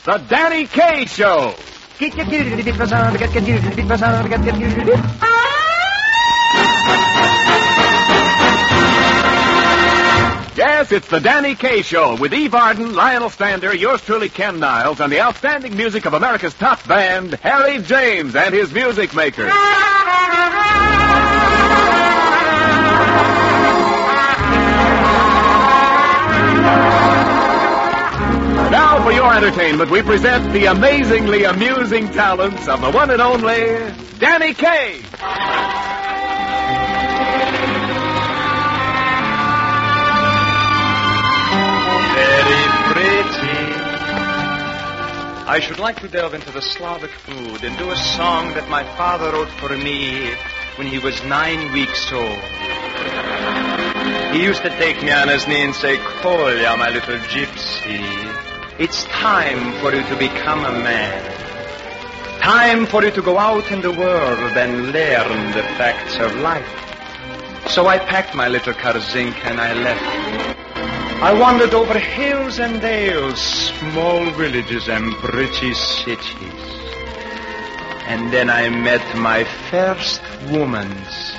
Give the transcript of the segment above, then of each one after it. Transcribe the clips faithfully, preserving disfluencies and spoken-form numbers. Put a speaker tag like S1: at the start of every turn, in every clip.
S1: the Danny Kaye Show. Yes, it's the Danny Kaye Show with Eve Arden, Lionel Stander, yours truly, Ken Niles, and the outstanding music of America's top band, Harry James and his music makers. Now, for your entertainment, we present the amazingly amusing talents of the one and only Danny Kaye.
S2: I should like to delve into the Slavic mood and do a song that my father wrote for me when he was nine weeks old. He used to take me on his knee and say, "Kolya, my little gypsy, it's time for you to become a man. Time for you to go out in the world and learn the facts of life." So I packed my little korzinka and I left. I wandered over hills and dales, small villages and pretty cities. And then I met my first woman.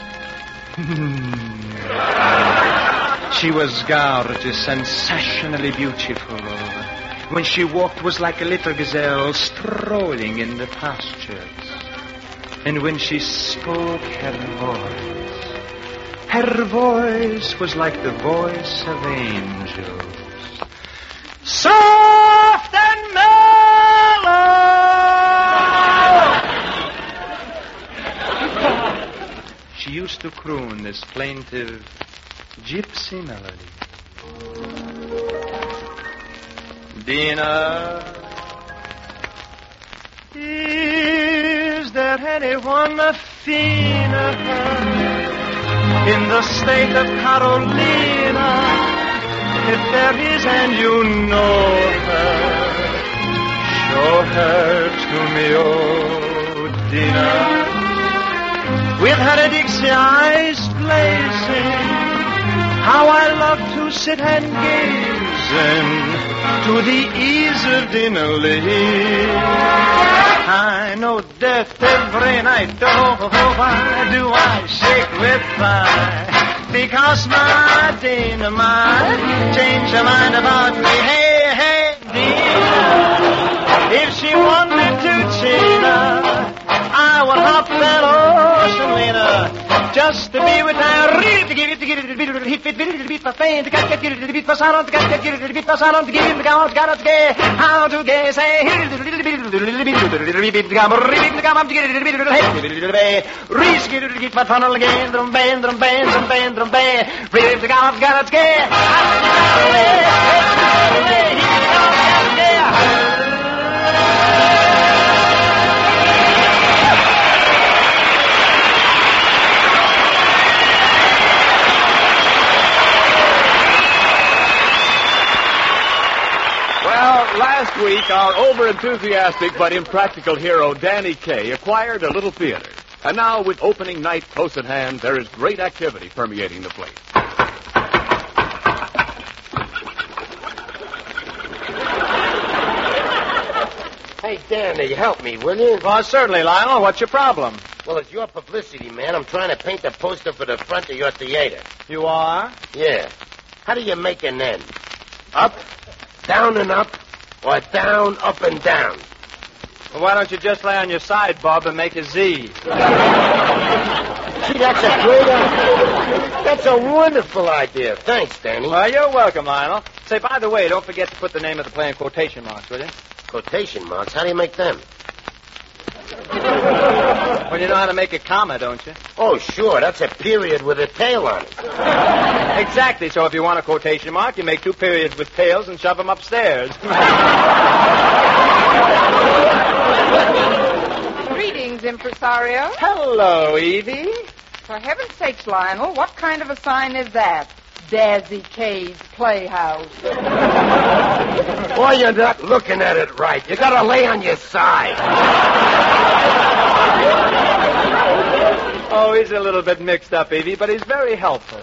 S2: She was gorgeous, sensationally beautiful. When she walked was like a little gazelle strolling in the pastures. And when she spoke, her voice... Her voice was like the voice of angels. Soft and mellow. She used to croon this plaintive gypsy melody. Dina, is there anyone finer in the state of Carolina? If there is and you know her, show her to me, oh Dina. With her Dixie eyes blazing, how I love to sit and gaze into the ease of Dina Lee. I know death every night, oh, why do I shake with pride? Because my Dina might change her mind about me. Hey, hey, Dina, if she wanted to cheat her, I would hop that ocean liner just to be with her. How to gay say
S1: Last week, our over-enthusiastic but impractical hero, Danny Kaye, acquired a little theater. And now, with opening night close at hand, there is great activity permeating the place.
S3: Hey, Danny, help me, will you?
S2: Well, certainly, Lionel. What's your problem?
S3: Well, it's your publicity, man. I'm trying to paint a poster for the front of your theater.
S2: You are?
S3: Yeah. How do you make an N? Up, down and up, or down, up, and down?
S2: Well, why don't you just lay on your side, Bob, and make a Z?
S3: Gee, that's a great idea. That's a wonderful idea. Thanks, Danny.
S2: Well, you're welcome, Lionel. Say, by the way, don't forget to put the name of the play in quotation marks, will you?
S3: Quotation marks? How do you make them?
S2: Well, you know how to make a comma, don't you?
S3: Oh, sure. That's a period with a tail on it.
S2: Exactly. So if you want a quotation mark, you make two periods with tails and shove them upstairs.
S4: Greetings, impresario.
S2: Hello, Evie.
S4: For heaven's sakes, Lionel, what kind of a sign is that? Dazzy Kaye's Playhouse.
S3: Boy, you're not looking at it right. You gotta lay on your side.
S2: Oh, he's a little bit mixed up, Evie, but he's very helpful.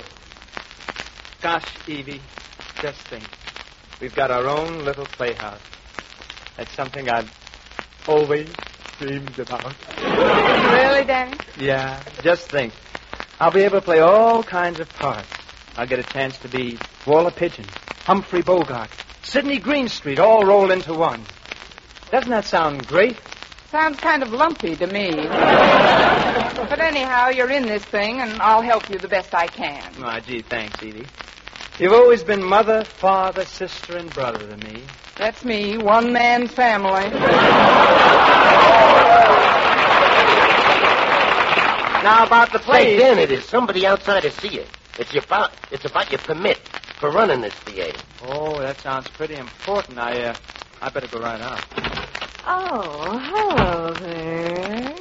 S2: Gosh, Evie, just think. We've got our own little playhouse. That's something I've always dreamed about.
S4: Really, Danny?
S2: Yeah, just think. I'll be able to play all kinds of parts. I'll get a chance to be Walter Pigeon, Humphrey Bogart, Sidney Greenstreet, all rolled into one. Doesn't that sound great?
S4: Sounds kind of lumpy to me. But anyhow, you're in this thing, and I'll help you the best I can.
S2: Oh, gee, thanks, Edie. You've always been mother, father, sister, and brother to me.
S4: That's me, one man's family.
S2: Now, about the
S3: Say,
S2: place...
S3: Danny, there's somebody outside to see you. It's about, it's about your permit for running this theater.
S2: Oh, that sounds pretty important. I, uh, I better go right out.
S5: Oh, hello there.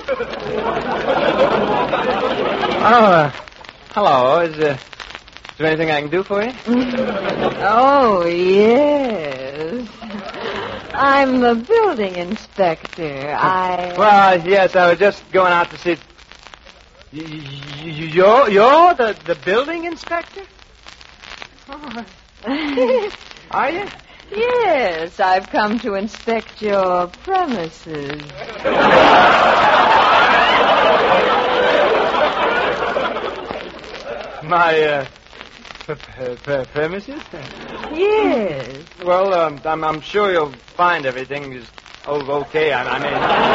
S2: Oh, uh, hello. Is, uh, is there anything I can do for you?
S5: Oh, yes. I'm the building inspector. I...
S2: Well, yes, I was just going out to see... Y- y- You're, you're the, the building inspector? Oh. Are you?
S5: Yes, I've come to inspect your premises.
S2: My, uh, p- p- p- premises?
S5: Yes.
S2: Well, um, I'm, I'm sure you'll find everything is oh, okay. I, I mean...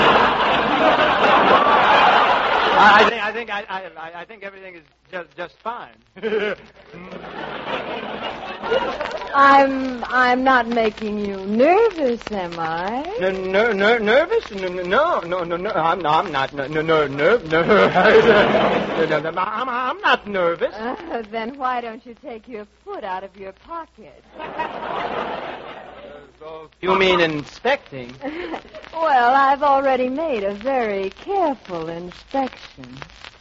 S2: I, I think I think I, I I think everything is just just fine.
S5: I'm I'm not making you nervous, am I?
S2: Ner- ner- ner- nervous? No, no, no, no, no. I'm not. I'm not. No, no, no, no, no. no, no, I'm, I'm not nervous.
S5: Uh, then why don't you take your foot out of your pocket?
S2: You mean inspecting?
S5: Well, I've already made a very careful inspection.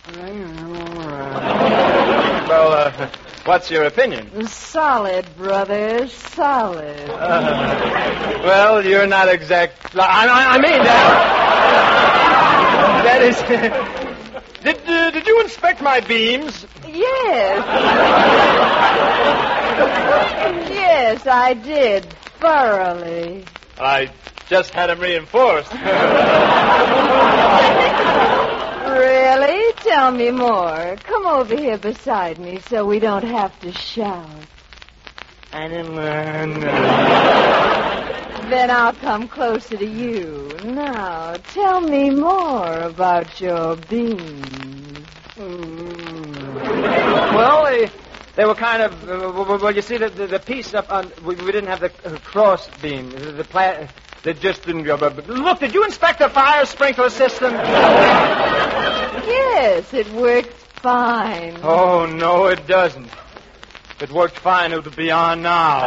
S2: Well, uh, what's your opinion?
S5: Solid, brother, solid.
S2: Uh, well, you're not exact. I, I, I mean that. That is. Did uh, did you inspect my beams?
S5: Yes. Yes, I did. Thoroughly.
S2: I just had them reinforced.
S5: Really? Tell me more. Come over here beside me so we don't have to shout.
S2: I didn't learn.
S5: Then I'll come closer to you. Now, tell me more about your beans.
S2: Well, they, they were kind of, uh, well, you see, the, the, the piece up on, we, we didn't have the uh, cross beam. The, the pla- they just didn't go. But look, did you inspect the fire sprinkler system?
S5: Yes, it worked fine.
S2: Oh, no, it doesn't. If it worked fine, it would be on now.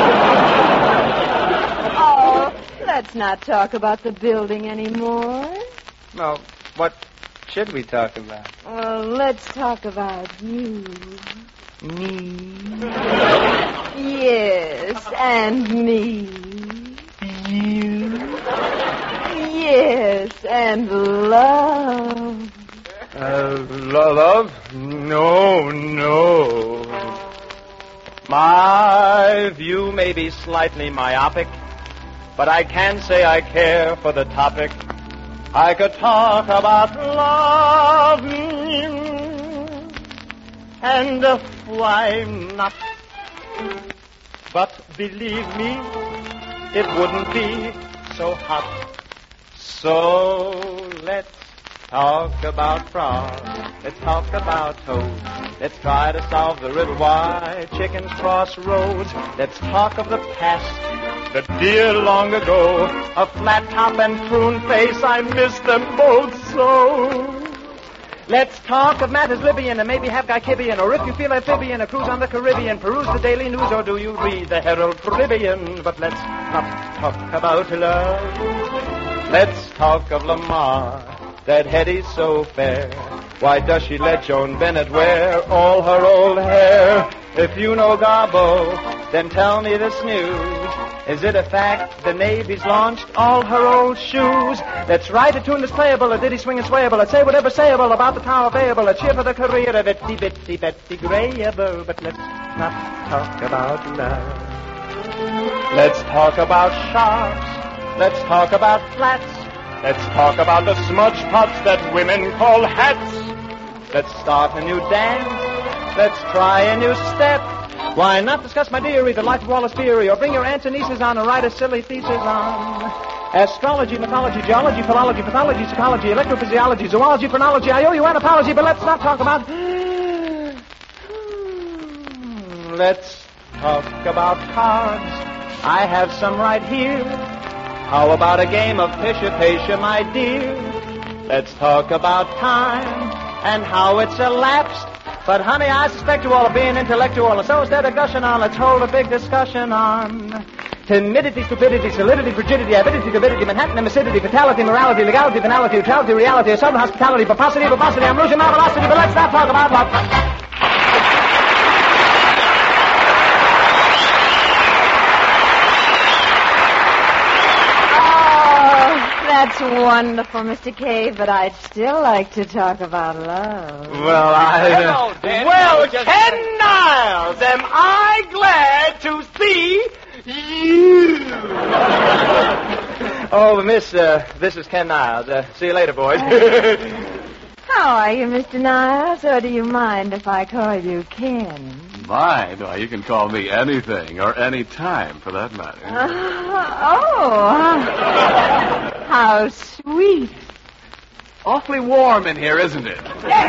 S5: Oh, let's not talk about the building anymore.
S2: Well, what should we talk about?
S5: Well, let's talk about you.
S2: Me.
S5: Yes, and me.
S2: You.
S5: Yes, and love.
S2: Uh, lo- love? No, no. My view may be slightly myopic, but I can say I care for the topic. I could talk about love, and uh, why not? But believe me, it wouldn't be so hot. So let's talk about frogs. Let's talk about toads. Let's try to solve the riddle why chickens cross roads. Let's talk of the past, the dear long ago. A flat top and prune face, I miss them both so. Let's talk of matters Libyan and maybe have Guy-Kibian, or if you feel amphibian, a cruise on the Caribbean, peruse the Daily News, or do you read the Herald Tribune? But let's not talk about love. Let's talk of Lamar, that Hetty's so fair. Why does she let Joan Bennett wear all her old hair? If you know Garbo, then tell me this news. Is it a fact the Navy's launched all her old shoes? Let's write a tune that's playable, a ditty swing and swayable. Let's say whatever sayable about the Tower of Babel. A cheer for the career of Betty, Betty, Betty Grayable. But let's not talk about love. Let's talk about sharks Let's talk about flats. Let's talk about the smudge pots that women call hats. Let's start a new dance. Let's try a new step. Why not discuss, my dearie, the life of Wallace Beery, or bring your aunts and nieces on, or write a silly thesis on astrology, mythology, geology, philology, pathology, psychology, electrophysiology, zoology, phrenology. I owe you an apology, but let's not talk about... Let's talk about cards. I have some right here. How about a game of pisha-pasha, my dear? Let's talk about time and how it's elapsed. But, honey, I suspect you all of being intellectual, and so instead of gushing on, let's hold a big discussion on timidity, stupidity, solidity, frigidity, avidity, turbidity, Manhattan, acidity, fatality, morality, legality, finality, neutrality, reality, southern hospitality, pomposity, verbosity. I'm losing my velocity, but let's not talk about love.
S5: That's wonderful, Mister K, but I'd still like to talk about love.
S2: Well, I...
S1: Hello, Danny.
S2: Well,
S1: Just-
S2: Ken Niles, am I glad to see you. Oh, miss, uh, this is Ken Niles. Uh, see you later, boys.
S5: How are you, Mister Niles? Or do you mind if I call you Ken?
S1: Mind? Why, you can call me anything or any time, for that matter.
S5: Uh, oh, how sweet.
S1: Awfully warm in here, isn't it?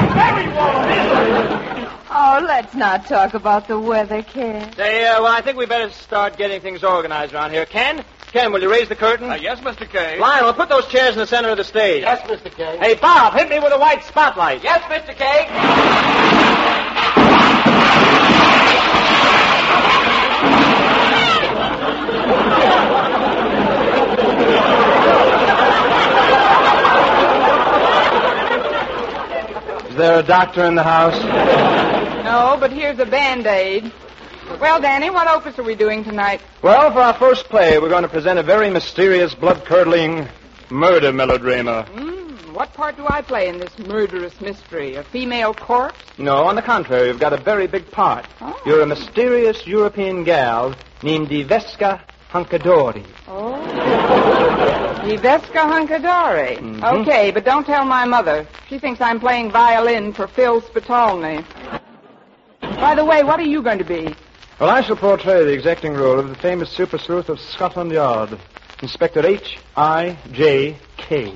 S5: Oh, let's not talk about the weather, Ken.
S2: Say, uh, well, I think we better start getting things organized around here. Ken? Ken, will you raise the curtain?
S1: Uh, yes, Mister K.
S2: Lionel, put those chairs in the center of the stage.
S3: Yes, Mister K.
S2: Hey, Bob, hit me with a white spotlight.
S3: Yes, Mister K.
S2: Is there a doctor in the house?
S4: No, but here's a Band-Aid. Well, Danny, what opus are we doing tonight?
S2: Well, for our first play, we're going to present a very mysterious, blood-curdling murder melodrama.
S4: Mm, what part do I play in this murderous mystery? A female corpse?
S2: No, on the contrary, you've got a very big part.
S4: Oh.
S2: You're a mysterious European gal named Iveska Hunkadori.
S4: Oh. Iveska Hunkadori.
S2: Mhm.
S4: Okay, but don't tell my mother. She thinks I'm playing violin for Phil Spitalny. By the way, what are you going to be?
S2: Well, I shall portray the exacting role of the famous super sleuth of Scotland Yard, Inspector H I J K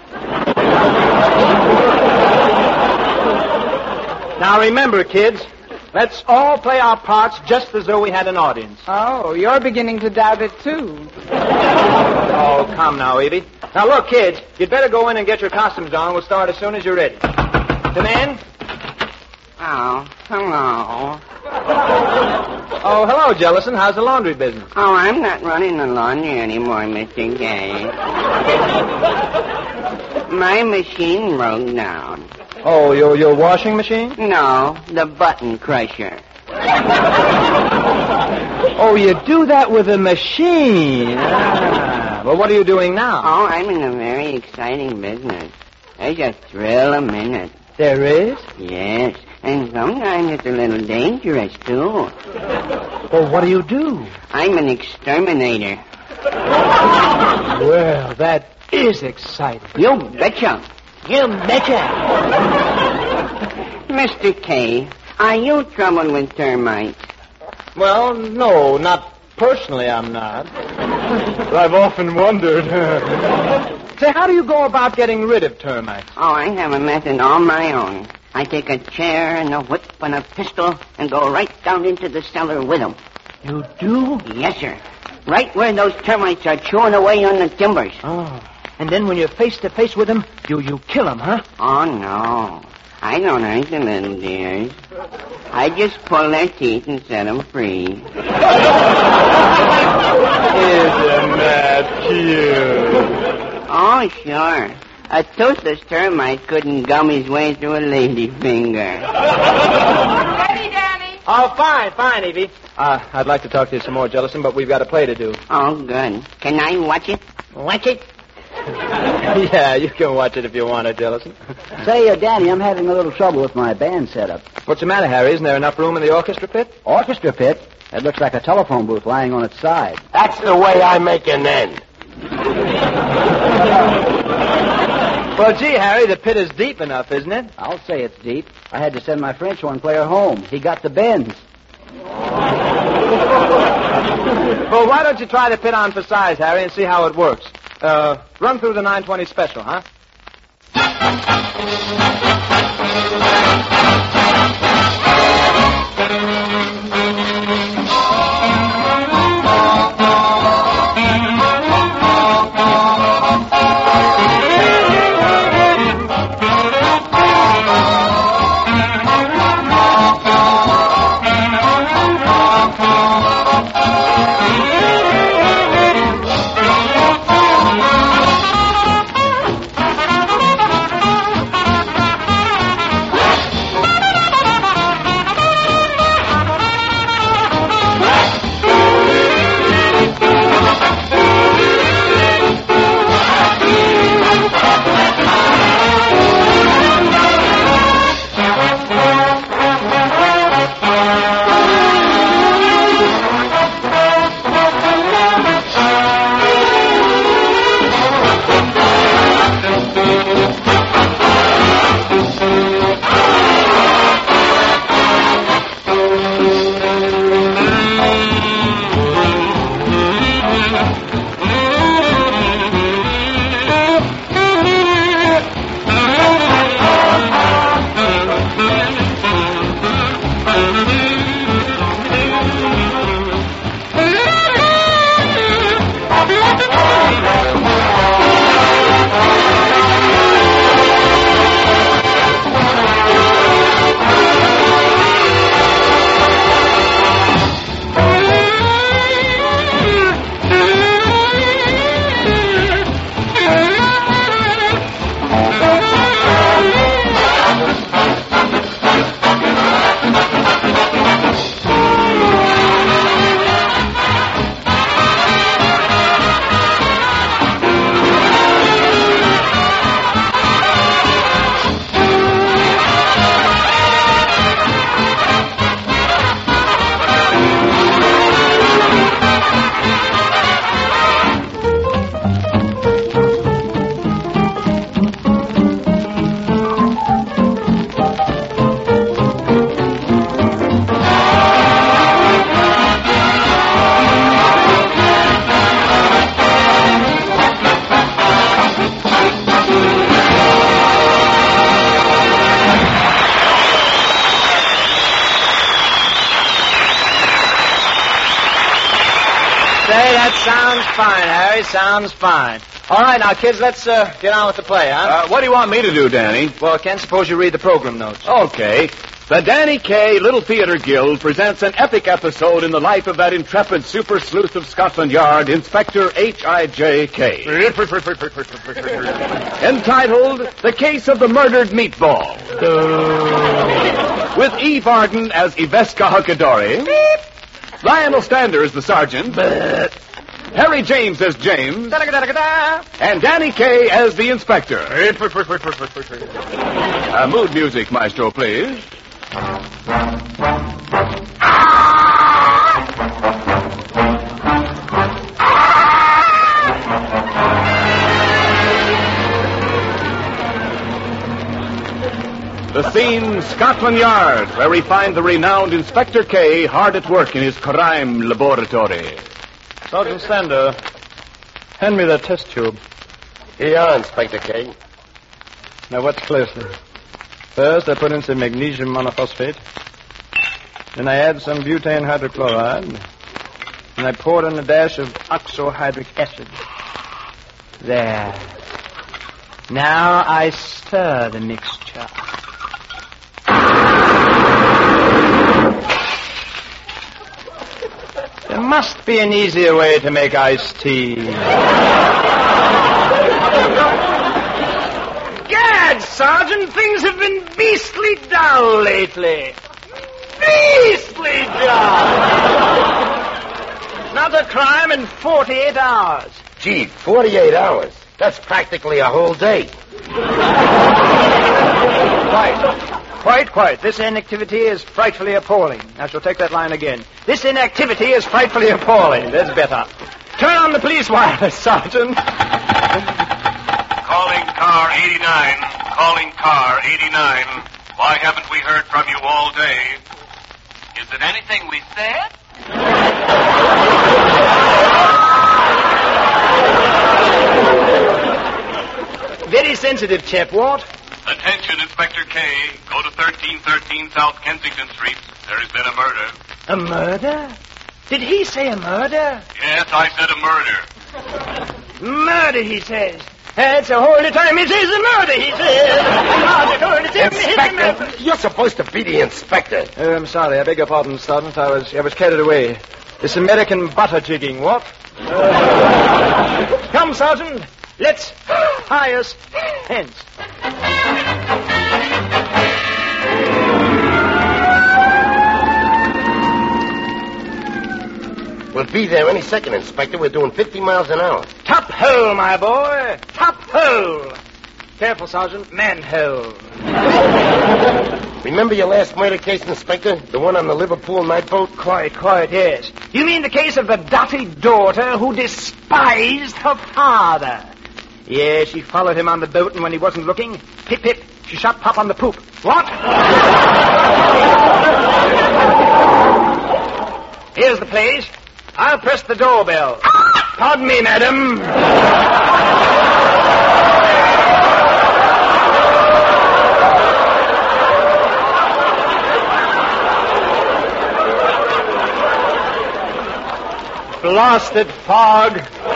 S2: Now remember, kids, let's all play our parts just as though we had an audience.
S4: Oh, you're beginning to doubt it, too.
S2: Oh, come now, Evie. Now, look, kids, you'd better go in and get your costumes on. We'll start as soon as you're ready. Come in.
S6: Oh, hello.
S2: Oh, hello, Jellison. How's the laundry business?
S6: Oh, I'm not running the laundry anymore, Mister Gay. My machine broke down.
S2: Oh, your your washing machine?
S6: No, the button crusher.
S2: Oh, you do that with a machine. Ah. Well, what are you doing now?
S6: Oh, I'm in a very exciting business. There's a thrill a minute.
S2: There is?
S6: Yes, and sometimes it's a little dangerous, too.
S2: Well, what do you do?
S6: I'm an exterminator.
S2: Well, that is exciting.
S6: You betcha.
S2: You betcha.
S6: Mister K, are you troubled with termites?
S2: Well, no, not personally, I'm not. But I've often wondered. Say, how do you go about getting rid of termites?
S6: Oh, I have a method all my own. I take a chair and a whip and a pistol and go right down into the cellar with them.
S2: You do?
S6: Yes, sir. Right where those termites are chewing away on the timbers.
S2: Oh. And then when you're face to face with them, you, you kill them, huh?
S6: Oh, no. I don't hurt the little dears. I just pull their teeth and set them free.
S2: Isn't that cute?
S6: Oh, sure. A toothless termite couldn't gum his way through a ladyfinger.
S4: Ready, Danny?
S2: Oh, fine, fine, Evie. Uh, I'd like to talk to you some more, Jellison, but we've got a play to do.
S6: Oh, good. Can I watch it? Watch it?
S2: Yeah, you can watch it if you want to, Jellison.
S7: Say, uh, Danny, I'm having a little trouble with my band setup.
S2: What's the matter, Harry? Isn't there enough room in the orchestra pit?
S7: Orchestra pit? It looks like a telephone booth lying on its side.
S3: That's the way I make an end.
S8: Well, gee, Harry, the pit is deep enough, isn't it?
S7: I'll say it's deep. I had to send my French horn player home. He got the bends.
S8: Well, why don't you try the pit on for size, Harry, and see how it works? Uh, run through the nine twenty special, huh? Sounds fine, Harry. Sounds fine. All right, now, kids, let's uh, get on with the play, huh?
S1: Uh, what do you want me to do, Danny?
S8: Well, Ken, suppose you read the program notes.
S1: Okay. The Danny Kaye Little Theater Guild presents an epic episode in the life of that intrepid super sleuth of Scotland Yard, Inspector H I J K entitled The Case of the Murdered Meatball. With Eve Arden as Iveska Huckadori. Lionel Stander as the sergeant. Harry James as James. And Danny Kaye as the inspector. uh, mood music, maestro, please. The scene, Scotland Yard, where we find the renowned Inspector Kaye hard at work in his crime laboratory.
S8: Sergeant Stander, hand me that test tube.
S3: Here you are, Inspector Kaye.
S8: Now, watch closely. First, I put in some magnesium monophosphate. Then I add some butane hydrochloride. And I pour in a dash of oxohydric acid. There. Now I stir the mixture. There must be an easier way to make iced tea. Gad, Sergeant, things have been beastly dull lately. Beastly dull. Another crime in forty-eight hours.
S3: Gee, forty-eight hours. That's practically a whole day.
S8: Quite. Quite, quite. This inactivity is frightfully appalling. I shall take that line again. This inactivity is frightfully appalling. That's better. Turn on the police wireless, Sergeant.
S9: Calling car eighty-nine. Calling car eighty-nine. Why haven't we heard from you all day? Is it anything we said?
S8: Very sensitive chap, Walt.
S9: Attention, Inspector K. Go to thirteen thirteen South Kensington Street. There has been a murder.
S2: A murder? Did he say a murder?
S9: Yes, I said a murder.
S2: Murder, he says. That's the whole time he says a murder, he says.
S3: Inspector, you're supposed to be the inspector.
S8: Oh, I'm sorry. I beg your pardon, Sergeant. I was I was carried away. This American butter jigging, what? Uh,
S2: come, Sergeant. Let's tie us hands.
S3: We'll be there any second, Inspector. We're doing fifty miles an hour.
S2: Top hole, my boy. Top hole. Careful, Sergeant. Manhole.
S3: Remember your last murder case, Inspector? The one on the Liverpool night boat?
S2: Quite, quite, yes. You mean the case of the dotty daughter who despised her father? Yes, she followed him on the boat, and when he wasn't looking, pip, pip, she shot Pop on the poop. What? Here's the place. I'll press the doorbell. Pardon me, madam. Blasted fog.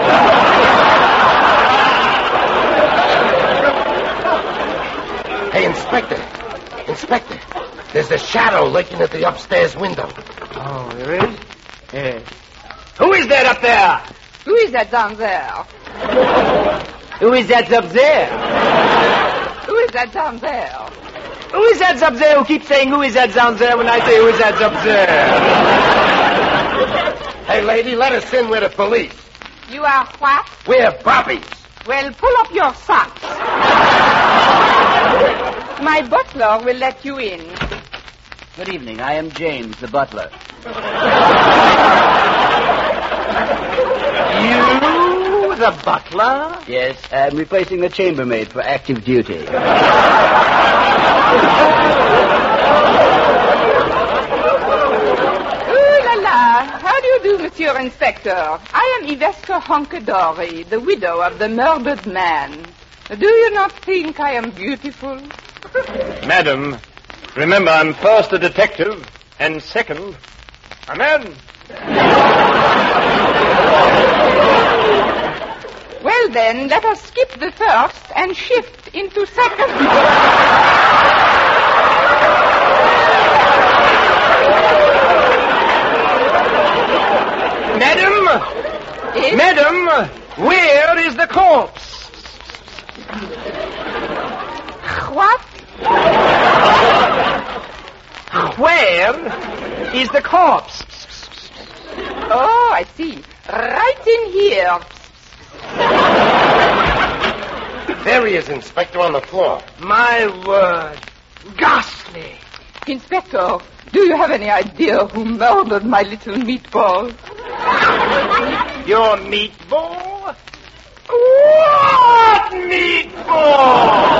S3: Hey, Inspector. Inspector. There's a shadow lurking at the upstairs window.
S2: Oh, there is? Yes. Who is that up there?
S4: Who is that down there?
S2: Who is that up there?
S4: Who is that down there?
S2: Who is that up there who keeps saying who is that down there when I say who is that up there?
S3: Hey, lady, let us in with the police.
S4: You are what?
S3: We're bobbies.
S4: Well, pull up your socks. My butler will let you in.
S7: Good evening. I am James, the butler.
S2: You, the butler?
S7: Yes, I'm replacing the chambermaid for active duty.
S4: Ooh la la. How do you do, Monsieur Inspector? I am Iveska Honkadori, the widow of the murdered man. Do you not think I am beautiful?
S8: Madam, remember I'm first a detective and second a man.
S4: Well, then, let us skip the first and shift into second.
S2: Madam?
S4: Yes?
S2: Madam, where is the corpse?
S4: What?
S2: Where is the corpse?
S4: Oh, I see. Right in here.
S3: There he is, Inspector, on the floor.
S2: My word. Ghastly.
S4: Inspector, do you have any idea who murdered my little meatball?
S2: Your meatball? What meatball?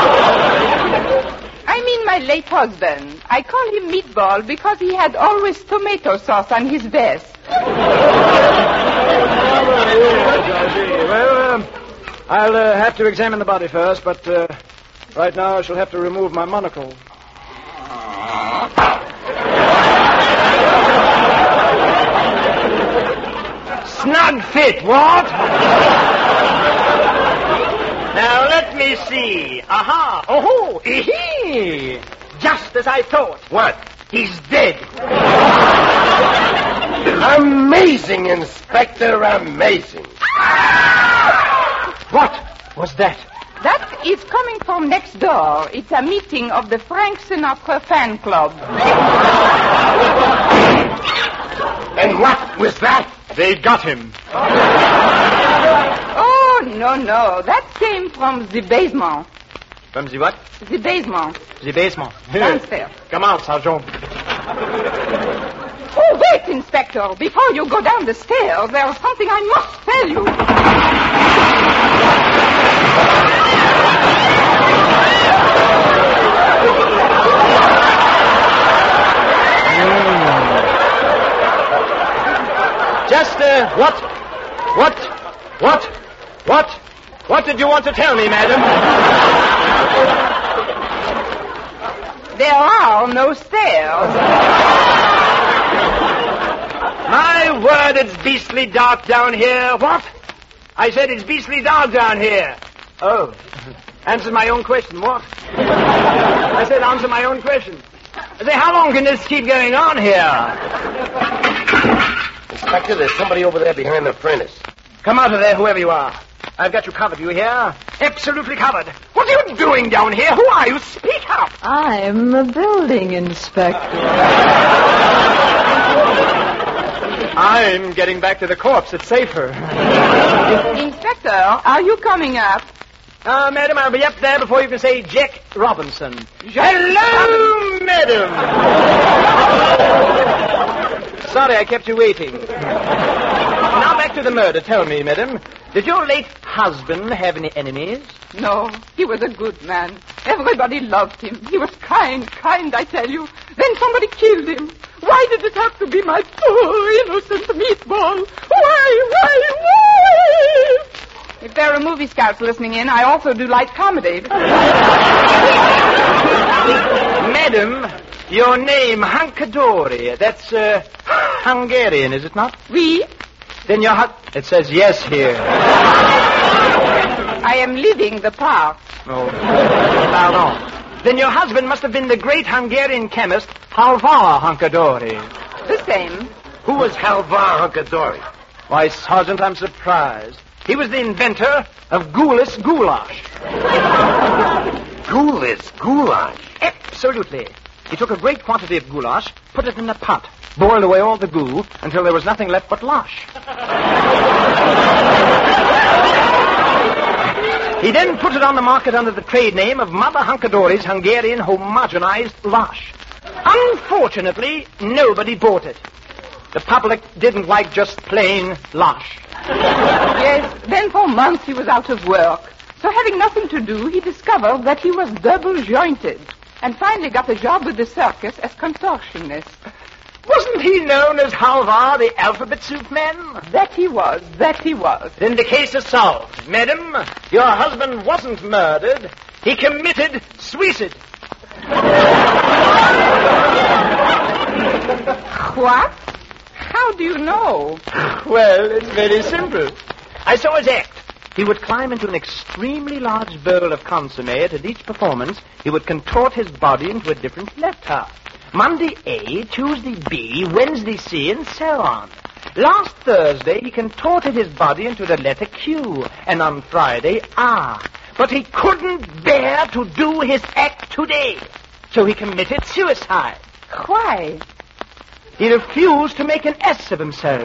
S4: I mean my late husband. I call him Meatball because he had always tomato sauce on his vest.
S8: Well, um, I'll uh, have to examine the body first, but uh, right now I shall have to remove my monocle.
S2: Snug fit, what? Now, let me see. Aha. Oh, ee just as I thought.
S3: What?
S2: He's dead.
S3: Amazing, Inspector, amazing.
S2: What was that?
S4: That is coming from next door. It's a meeting of the Frank Sinatra fan club.
S3: And what was that?
S8: They got him.
S4: Oh, no, no. That came from the basement.
S8: From the what?
S4: The basement.
S8: The basement.
S4: Downstairs.
S8: Come out, Sergeant.
S4: Oh, wait, Inspector. Before you go down the stairs, there's something I must tell you.
S8: Just, uh, what? What? What? What? What did you want to tell me, madam?
S4: There are no stairs.
S8: My word, it's beastly dark down here. What? I said it's beastly dark down here. Oh, answer my own question, what? I said answer my own question. I say, how long can this keep going on here?
S3: Inspector, there's somebody over there behind the furnace.
S8: Come out of there, whoever you are. I've got you covered, you hear? Absolutely covered. What are you doing down here? Who are you? Speak up.
S5: I'm a building inspector.
S8: I'm getting back to the corpse. It's safer.
S4: Inspector, are you coming up?
S8: Ah, uh, madam, I'll be up there before you can say Jack Robinson. Jack Hello, madam. Sorry I kept you waiting. Now back to the murder. Tell me, madam, did your late husband have any enemies?
S4: No, he was a good man. Everybody loved him. He was kind, kind, I tell you. Then somebody killed him. Why did it have to be my poor, innocent meatball? Why, why, why? If there are movie scouts listening in, I also do light comedy.
S8: Madam, your name, Hankadori, that's uh, Hungarian, is it not?
S4: Oui.
S8: Then your hut... It says yes here.
S4: I am leaving the park.
S8: Oh, pardon. Then your husband must have been the great Hungarian chemist, Halvar Hankadori.
S4: The same.
S3: Who was Halvar Hankadori?
S8: Why, Sergeant, I'm surprised. He was the inventor of Goulis goulash.
S3: Goulis goulash?
S8: Absolutely. He took a great quantity of goulash, put it in a pot, boiled away all the goo until there was nothing left but lash. He then put it on the market under the trade name of Mother Hankadori's Hungarian homogenized lash. Unfortunately, nobody bought it. The public didn't like just plain lash.
S4: Yes, then for months he was out of work. So having nothing to do, he discovered that he was double-jointed and finally got a job with the circus as contortionist.
S8: Wasn't he known as Halvar, the alphabet soup man?
S4: That he was, that he was.
S8: Then the case is solved. Madam, your husband wasn't murdered. He committed suicide.
S4: What? How do you know?
S8: Well, it's very simple. I saw his act. He would climb into an extremely large bowl of consomme. At each performance, he would contort his body into a different letter. Monday A, Tuesday B, Wednesday C, and so on. Last Thursday, he contorted his body into the letter Q, and on Friday, R. But he couldn't bear to do his act today, so he committed suicide.
S4: Why?
S8: He refused to make an S of himself.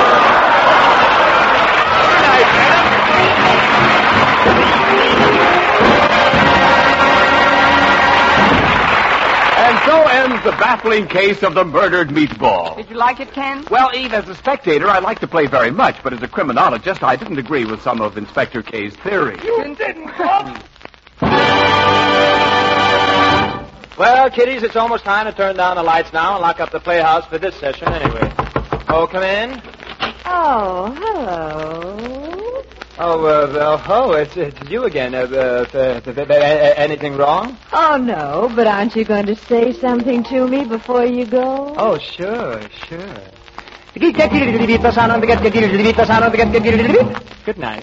S1: And so ends the baffling case of the murdered meatball.
S4: Did you like it, Ken?
S1: Well, Eve, as a spectator, I like to play very much, but as a criminologist, I didn't agree with some of Inspector K's theories.
S8: You didn't, Bob? Well, kiddies, it's almost time to turn down the lights now and lock up the playhouse for this session anyway. Oh, come in.
S5: Oh, hello.
S8: Oh, uh, oh, it's, it's you again. Uh, uh, uh, uh, uh, anything wrong?
S5: Oh, no, but aren't you going to say something to me before you go?
S8: Oh, sure, sure. Good night.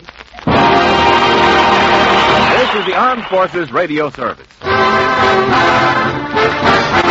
S1: This is the Armed Forces Radio Service.